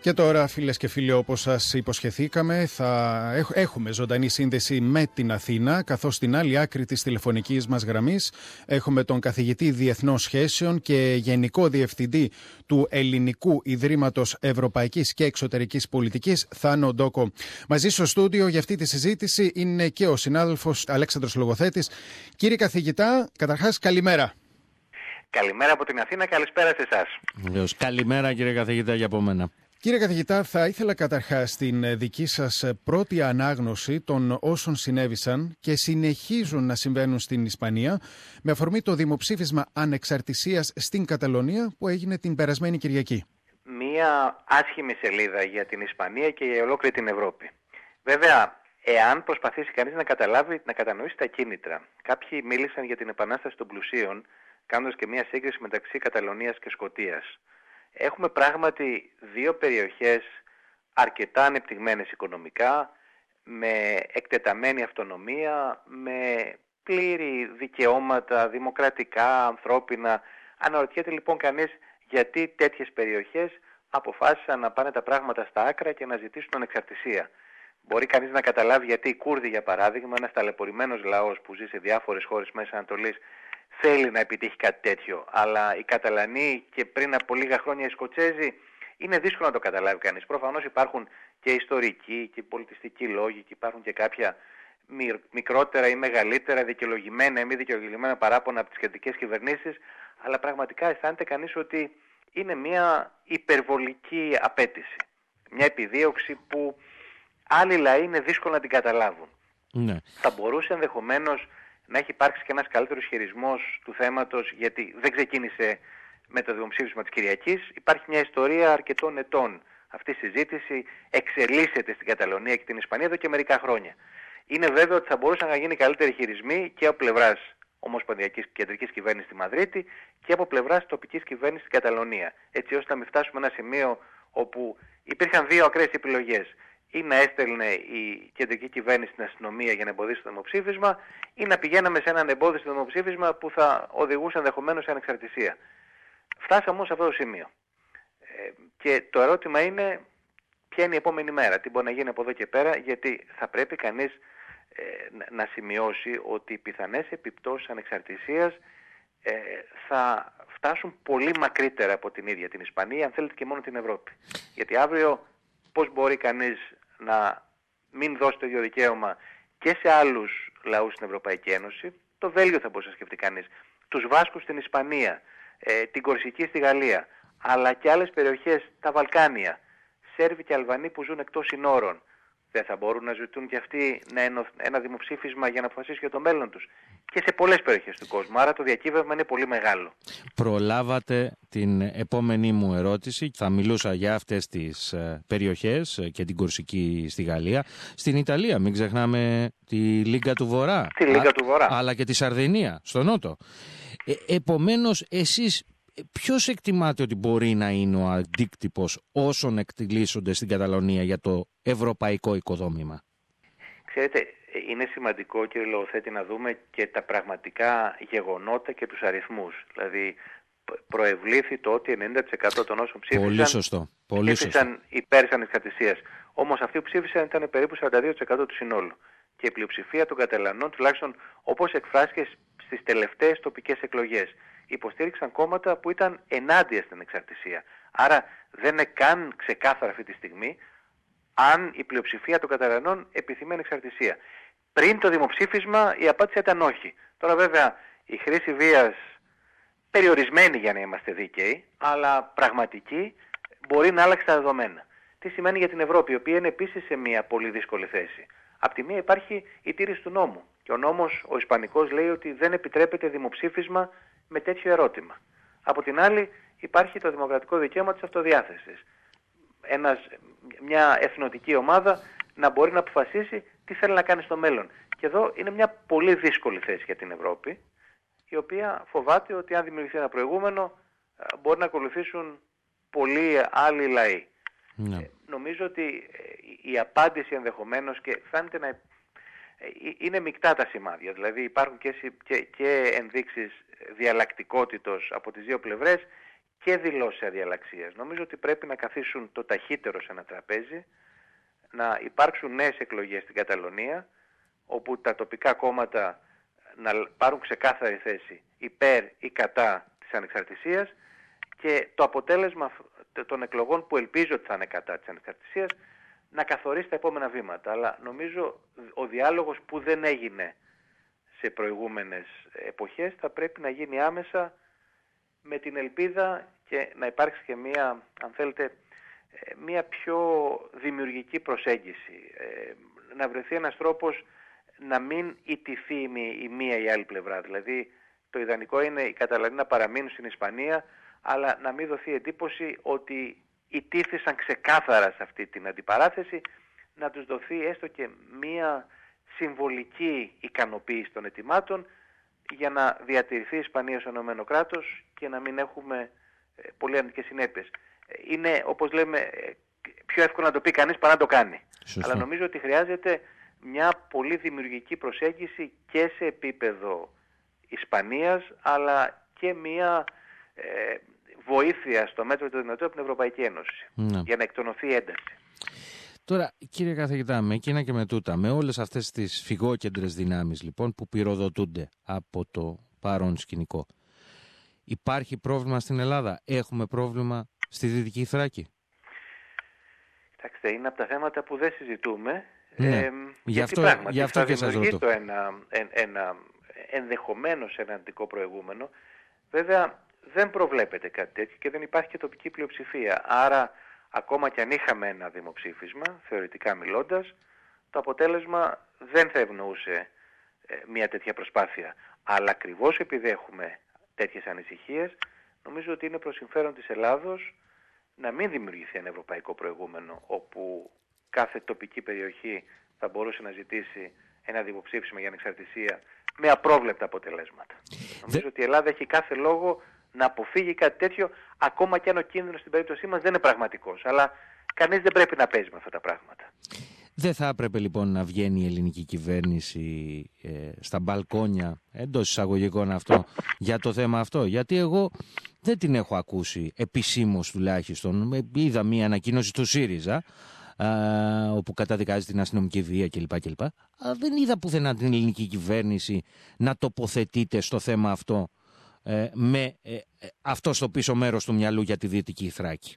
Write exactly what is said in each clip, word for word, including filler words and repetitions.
Και τώρα, φίλες και φίλοι, όπως σας υποσχεθήκαμε, θα έχουμε ζωντανή σύνδεση με την Αθήνα, καθώς στην άλλη άκρη της τηλεφωνικής μας γραμμής έχουμε τον καθηγητή Διεθνών Σχέσεων και Γενικό Διευθυντή του Ελληνικού Ιδρύματος Ευρωπαϊκής και Εξωτερικής Πολιτικής, Θάνο Ντόκο. Μαζί στο στούντιο για αυτή τη συζήτηση είναι και ο συνάδελφος Αλέξανδρος Λογοθέτης. Κύριε καθηγητά, καταρχάς καλημέρα. Καλημέρα από την Αθήνα, καλησπέρα σε εσάς. Βεβαίως. Καλημέρα κύριε καθηγητά για από μένα. Κύριε καθηγητά, θα ήθελα καταρχάς την δική σας πρώτη ανάγνωση των όσων συνέβησαν και συνεχίζουν να συμβαίνουν στην Ισπανία με αφορμή το δημοψήφισμα ανεξαρτησίας στην Καταλωνία που έγινε την περασμένη Κυριακή. Μία άσχημη σελίδα για την Ισπανία και για ολόκληρη την Ευρώπη. Βέβαια, εάν προσπαθήσει κανείς να καταλάβει, να κατανοήσει τα κίνητρα. Κάποιοι μίλησαν για την επανάσταση των πλουσίων, κάνοντας και μία σύγκριση μεταξύ Καταλωνίας και Σκωτίας. Έχουμε πράγματι δύο περιοχές αρκετά ανεπτυγμένες οικονομικά, με εκτεταμένη αυτονομία, με πλήρη δικαιώματα, δημοκρατικά, ανθρώπινα. Αναρωτιέται λοιπόν κανείς γιατί τέτοιες περιοχές αποφάσισαν να πάνε τα πράγματα στα άκρα και να ζητήσουν ανεξαρτησία. Μπορεί κανείς να καταλάβει γιατί οι Κούρδοι, για παράδειγμα, ένας ταλαιπωρημένος λαός που ζει σε διάφορες χώρες Μέσης Ανατολής, θέλει να επιτύχει κάτι τέτοιο. Αλλά οι Καταλανοί και πριν από λίγα χρόνια οι Σκοτσέζοι είναι δύσκολο να το καταλάβει κανείς. Προφανώς υπάρχουν και ιστορικοί και πολιτιστικοί λόγοι και υπάρχουν και κάποια μικρότερα ή μεγαλύτερα δικαιολογημένα ή μη δικαιολογημένα παράπονα από τις κεντρικές κυβερνήσεις. Αλλά πραγματικά αισθάνεται κανείς ότι είναι μια υπερβολική απέτηση. Μια επιδίωξη που άλλοι λαοί είναι δύσκολο να την καταλάβουν. Ναι. Θα μπορούσε ενδεχομένως να έχει υπάρξει και ένας καλύτερος χειρισμός του θέματος, γιατί δεν ξεκίνησε με το δημοψήφισμα της Κυριακής. Υπάρχει μια ιστορία αρκετών ετών. Αυτή η συζήτηση εξελίσσεται στην Καταλωνία και την Ισπανία εδώ και μερικά χρόνια. Είναι βέβαιο ότι θα μπορούσαν να γίνει καλύτεροι χειρισμοί και από πλευράς ομοσπονδιακής κεντρικής κυβέρνησης στη Μαδρίτη και από πλευράς τοπικής κυβέρνησης στην Καταλωνία. Έτσι ώστε να μην φτάσουμε ένα σημείο όπου υπήρχαν δύο ακραίες επιλογές. Ή να έστελνε η κεντρική κυβέρνηση στην αστυνομία για να εμποδίσει το δημοψήφισμα, ή να πηγαίναμε σε έναν εμπόδιστο δημοψήφισμα που θα οδηγούσε ενδεχομένως σε ανεξαρτησία. Φτάσαμε όμως σε αυτό το σημείο. Ε, και το ερώτημα είναι ποια είναι η επόμενη μέρα, τι μπορεί να γίνει από εδώ και πέρα, γιατί θα πρέπει κανείς ε, να σημειώσει ότι οι πιθανές επιπτώσεις ανεξαρτησίας ε, θα φτάσουν πολύ μακρύτερα από την ίδια την Ισπανία, αν θέλετε και μόνο την Ευρώπη. Γιατί αύριο πώς μπορεί κανείς να μην δώσει το ίδιο δικαίωμα και σε άλλους λαούς στην Ευρωπαϊκή Ένωση? Το Βέλγιο θα μπορούσε να σκεφτεί κανείς, τους Βάσκους στην Ισπανία, ε, την Κορσική στη Γαλλία, αλλά και άλλες περιοχές, τα Βαλκάνια, Σέρβοι και Αλβανοί που ζουν εκτός συνόρων. Δεν θα μπορούν να ζητούν και αυτοί ένα δημοψήφισμα για να αποφασίσουν για το μέλλον τους? Και σε πολλές περιοχές του κόσμου, άρα το διακύβευμα είναι πολύ μεγάλο. Προλάβατε την επόμενη μου ερώτηση. Θα μιλούσα για αυτές τις περιοχές και την Κορσική στη Γαλλία. Στην Ιταλία, μην ξεχνάμε τη Λίγκα του Βορρά. Τη Λίγκα του Βορρά. Αλλά και τη Σαρδινία, στο νότο. Ε, επομένως, εσείς ποιος εκτιμάτε ότι μπορεί να είναι ο αντίκτυπος όσων εκτιλήσονται στην Καταλωνία για το ευρωπαϊκό οικοδόμημα? Ξέρετε, είναι σημαντικό, κύριε Λογοθέτη, να δούμε και τα πραγματικά γεγονότα και τους αριθμούς. Δηλαδή, προευλήθη το ότι ενενήντα τοις εκατό των όσων ψήφισαν, Πολύ σωστό. Πολύ ψήφισαν σωστό. υπέρ της ανεξαρτησίας. Όμως αυτοί που ψήφισαν ήταν περίπου σαράντα δύο τοις εκατό του συνόλου. Και η πλειοψηφία των Καταλανών, τουλάχιστον όπως εκφράστηκε στις τελευταίες τοπικές εκλογές, υποστήριξαν κόμματα που ήταν ενάντια στην εξαρτησία. Άρα δεν είναι καν ξεκάθαρα αυτή τη στιγμή αν η πλειοψηφία των Καταλανών επιθυμεί ανεξαρτησία. Πριν το δημοψήφισμα η απάντηση ήταν όχι. Τώρα βέβαια η χρήση βίας, περιορισμένη για να είμαστε δίκαιοι, αλλά πραγματική, μπορεί να άλλαξει τα δεδομένα. Τι σημαίνει για την Ευρώπη, η οποία είναι επίσης σε μια πολύ δύσκολη θέση? Απ' τη μία υπάρχει η τήρηση του νόμου. Και ο νόμος, ο Ισπανικός, λέει ότι δεν επιτρέπεται δημοψήφισμα με τέτοιο ερώτημα. Από την άλλη υπάρχει το δημοκρατικό δικαίωμα της αυτοδιάθεσης. Ένας, μια εθνοτική ομάδα να μπορεί να αποφασίσει τι θέλει να κάνει στο μέλλον. Και εδώ είναι μια πολύ δύσκολη θέση για την Ευρώπη, η οποία φοβάται ότι αν δημιουργηθεί ένα προηγούμενο μπορεί να ακολουθήσουν πολλοί άλλοι λαοί. Ναι. Ε, νομίζω ότι η απάντηση ενδεχομένως, και φαίνεται να είναι μεικτά τα σημάδια, δηλαδή υπάρχουν και, και, και ενδείξεις διαλλακτικότητος από τις δύο πλευρές και δηλώσεις αδιαλλαξίας. Νομίζω ότι πρέπει να καθίσουν το ταχύτερο σε ένα τραπέζι, να υπάρξουν νέες εκλογές στην Καταλωνία, όπου τα τοπικά κόμματα να πάρουν ξεκάθαρη θέση υπέρ ή κατά της ανεξαρτησίας και το αποτέλεσμα των εκλογών, που ελπίζω ότι θα είναι κατά της ανεξαρτησίας, να καθορίσει τα επόμενα βήματα. Αλλά νομίζω ο διάλογος που δεν έγινε σε προηγούμενες εποχές θα πρέπει να γίνει άμεσα, με την ελπίδα και να υπάρξει και μία, αν θέλετε, μία πιο δημιουργική προσέγγιση. Να βρεθεί ένας τρόπος να μην ιτηθεί η μία ή η άλλη πλευρά. Δηλαδή το ιδανικό είναι οι Καταλανοί να παραμείνουν στην Ισπανία, αλλά να μην δοθεί εντύπωση ότι ιτήθησαν ξεκάθαρα σε αυτή την αντιπαράθεση, να τους δοθεί έστω και μία συμβολική ικανοποίηση των αιτημάτων για να διατηρηθεί η Ισπανία ως ενωμένο κράτος και να μην έχουμε πολύ αρνητικές συνέπειες. Είναι, όπως λέμε, πιο εύκολο να το πει κανείς παρά να το κάνει. Σωστό. Αλλά νομίζω ότι χρειάζεται μια πολύ δημιουργική προσέγγιση και σε επίπεδο Ισπανίας, αλλά και μια ε, βοήθεια στο μέτρο του δυνατού από την Ευρωπαϊκή Ένωση, ναι, για να εκτονωθεί η ένταση. Τώρα, κύριε καθηγητά, με εκείνα και με τούτα, με όλες αυτές τις φυγόκεντρες δυνάμεις λοιπόν που πυροδοτούνται από το παρόν σκηνικό, υπάρχει πρόβλημα στην Ελλάδα? Έχουμε πρόβλημα στη Δυτική Θράκη? Κοιτάξτε, είναι από τα θέματα που δεν συζητούμε. Ναι. Ε, γι' αυτό, πράγματι, γι αυτό θα και σας ρωτώ. Το ένα, ένα, ένα ενδεχομένως ένα αντικό προηγούμενο. Βέβαια δεν προβλέπεται κάτι τέτοιο και δεν υπάρχει και τοπική πλειοψηφία. Άρα ακόμα και αν είχαμε ένα δημοψήφισμα, θεωρητικά μιλώντας, το αποτέλεσμα δεν θα ευνοούσε ε, μια τέτοια προσπάθεια. Αλλά ακριβώς επειδή έχουμε τέτοιες ανησυχίες, νομίζω ότι είναι προς συμφέρον της Ελλάδος να μην δημιουργηθεί ένα ευρωπαϊκό προηγούμενο, όπου κάθε τοπική περιοχή θα μπορούσε να ζητήσει ένα δημοψήφισμα για ανεξαρτησία με απρόβλεπτα αποτελέσματα. Δε... Νομίζω ότι η Ελλάδα έχει κάθε λόγο να αποφύγει κάτι τέτοιο, ακόμα και αν ο κίνδυνος στην περίπτωσή μας δεν είναι πραγματικός. Αλλά κανείς δεν πρέπει να παίζει με αυτά τα πράγματα. Δεν θα έπρεπε λοιπόν να βγαίνει η ελληνική κυβέρνηση ε, στα μπαλκόνια, εντός εισαγωγικών αυτό, για το θέμα αυτό? Γιατί εγώ δεν την έχω ακούσει επισήμως τουλάχιστον. Είδα μία ανακοίνωση του ΣΥΡΙΖΑ, α, όπου καταδικάζει την αστυνομική βία κλπ. κλπ. Αλλά δεν είδα πουθενά την ελληνική κυβέρνηση να τοποθετείται στο θέμα αυτό ε, με ε, αυτό στο πίσω μέρος του μυαλού για τη Δυτική Θράκη.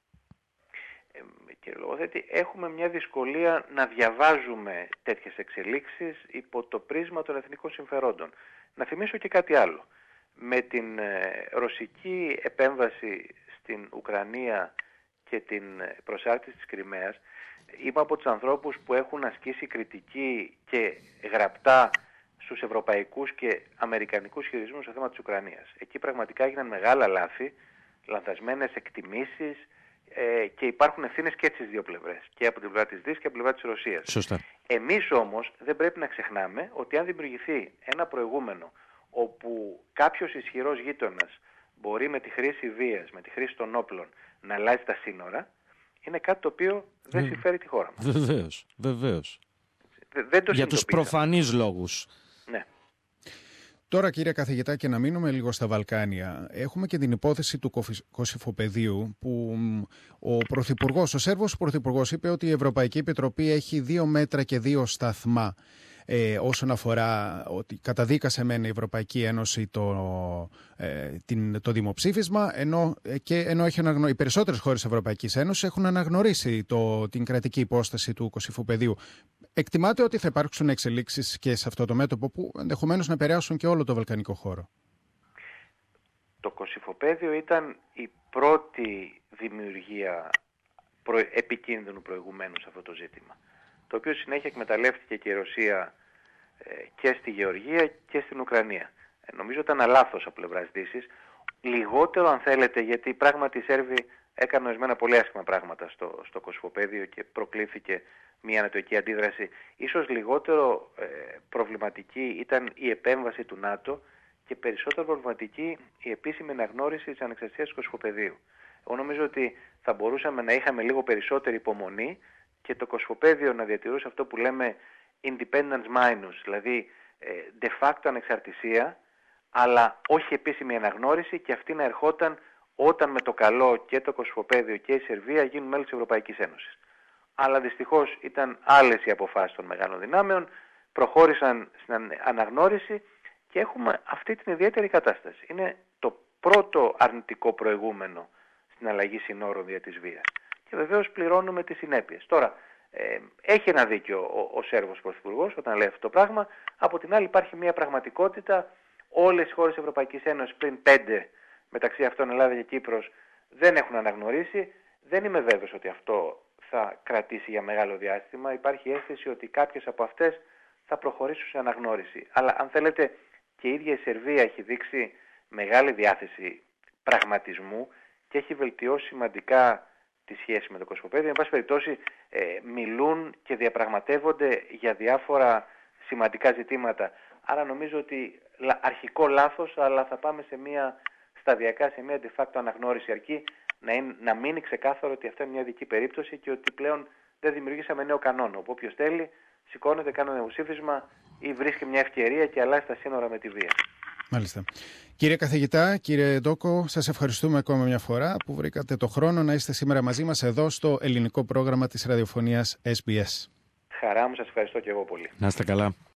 Κύριε Λογοθέτη, έχουμε μια δυσκολία να διαβάζουμε τέτοιες εξελίξεις υπό το πρίσμα των εθνικών συμφερόντων. Να θυμίσω και κάτι άλλο. Με την ε, ρωσική επέμβαση στην Ουκρανία και την προσάρτηση της Κριμαίας, είμαι από τους ανθρώπους που έχουν ασκήσει κριτική και γραπτά στους ευρωπαϊκούς και αμερικανικούς χειρισμούς στο θέμα της Ουκρανίας. Εκεί πραγματικά έγιναν μεγάλα λάθη, λανθασμένες εκτιμήσεις, ε, και υπάρχουν ευθύνες και στις δύο πλευρές, και από την πλευρά της Δύσης και από την πλευρά της Ρωσίας. Σωστά. Εμείς όμως δεν πρέπει να ξεχνάμε ότι αν δημιουργηθεί ένα προηγούμενο όπου κάποιος ισχυρός γείτονας μπορεί με τη χρήση βίας, με τη χρήση των όπλων να αλλάζει τα σύνορα, είναι κάτι το οποίο δεν συμφέρει τη χώρα μας. Βεβαίως, βεβαίως. Δεν το για τους προφανείς λόγους. Ναι. Τώρα, κύριε καθηγητά, και να μείνουμε λίγο στα Βαλκάνια, έχουμε και την υπόθεση του Κωσυφοπεδίου, που ο Πρωθυπουργός, ο Σέρβος Πρωθυπουργός, είπε ότι η Ευρωπαϊκή Επιτροπή έχει δύο μέτρα και δύο σταθμά ε, όσον αφορά ότι καταδίκασε μεν η Ευρωπαϊκή Ένωση το, ε, την, το δημοψήφισμα, ενώ, και, ενώ έχει αναγνω... οι περισσότερες χώρες της Ευρωπαϊκής Ένωσης έχουν αναγνωρίσει το, την κρατική υπόσταση του Κωσυφοπεδίου. Εκτιμάται ότι θα υπάρξουν εξελίξεις και σε αυτό το μέτωπο που ενδεχομένως να επηρεάσουν και όλο το βαλκανικό χώρο? Το Κωσυφοπέδιο ήταν η πρώτη δημιουργία προ... επικίνδυνου προηγουμένου σε αυτό το ζήτημα, το οποίο συνέχεια εκμεταλλεύτηκε και η Ρωσία ε, και στη Γεωργία και στην Ουκρανία. Ε, νομίζω ήταν λάθος από πλευράς Δύσης. Λιγότερο, αν θέλετε, γιατί πράγματι οι Σέρβοι έκαναν ορισμένα πολύ άσχημα πράγματα στο, στο Κωσυφοπέδιο και προκλήθηκε μια ανατοική αντίδραση. Ίσως λιγότερο ε, προβληματική ήταν η επέμβαση του ΝΑΤΟ και περισσότερο προβληματική η επίσημη αναγνώριση της ανεξαρτησίας του Κωσυφοπεδίου. Εγώ νομίζω ότι θα μπορούσαμε να είχαμε λίγο περισσότερη υπομονή και το Κωσυφοπέδιο να διατηρούσε αυτό που λέμε independence minus, δηλαδή de facto ανεξαρτησία, αλλά όχι επίσημη αναγνώριση, και αυτή να ερχόταν όταν με το καλό και το Κωσυφοπαίδιο και η Σερβία γίνουν μέλη της Ευρωπαϊκής Ένωσης. Αλλά δυστυχώς ήταν άλλες οι αποφάσεις των μεγάλων δυνάμεων, προχώρησαν στην αναγνώριση και έχουμε αυτή την ιδιαίτερη κατάσταση. Είναι το πρώτο αρνητικό προηγούμενο στην αλλαγή συνόρων δια της βίας. Και βεβαίως πληρώνουμε τις συνέπειες. Τώρα, ε, έχει ένα δίκιο ο, ο Σέρβος Πρωθυπουργός όταν λέει αυτό το πράγμα. Από την άλλη υπάρχει μια πραγματικότητα. Όλες οι χώρες της Ευρωπαϊκής Ένωσης πριν πέντε, μεταξύ αυτών Ελλάδα και Κύπρος, δεν έχουν αναγνωρίσει. Δεν είμαι βέβαιος ότι αυτό θα κρατήσει για μεγάλο διάστημα. Υπάρχει αίσθηση ότι κάποιες από αυτές θα προχωρήσουν σε αναγνώριση. Αλλά αν θέλετε, και η ίδια η Σερβία έχει δείξει μεγάλη διάθεση πραγματισμού και έχει βελτιώσει σημαντικά τη σχέση με το Κωσυφοπαίδιο. Εν πάση περιπτώσει, ε, μιλούν και διαπραγματεύονται για διάφορα σημαντικά ζητήματα. Άρα νομίζω ότι αρχικό λάθος, αλλά θα πάμε σε μια σταδιακά, σε μια de facto αναγνώριση, αρκεί να, είναι, να μείνει ξεκάθαρο ότι αυτό είναι μια ειδική περίπτωση και ότι πλέον δεν δημιουργήσαμε νέο κανόνα. Όπου όποιος θέλει σηκώνεται, κάνει ένα δημοψήφισμα ή βρίσκει μια ευκαιρία και αλλάζει τα σύνορα με τη βία. Μάλιστα. Κύριε καθηγητά, κύριε Ντόκο, σας ευχαριστούμε ακόμα μια φορά που βρήκατε το χρόνο να είστε σήμερα μαζί μας εδώ στο ελληνικό πρόγραμμα της ραδιοφωνίας ες μπι ες. Χαρά μου, σας ευχαριστώ και εγώ πολύ. Να είστε καλά.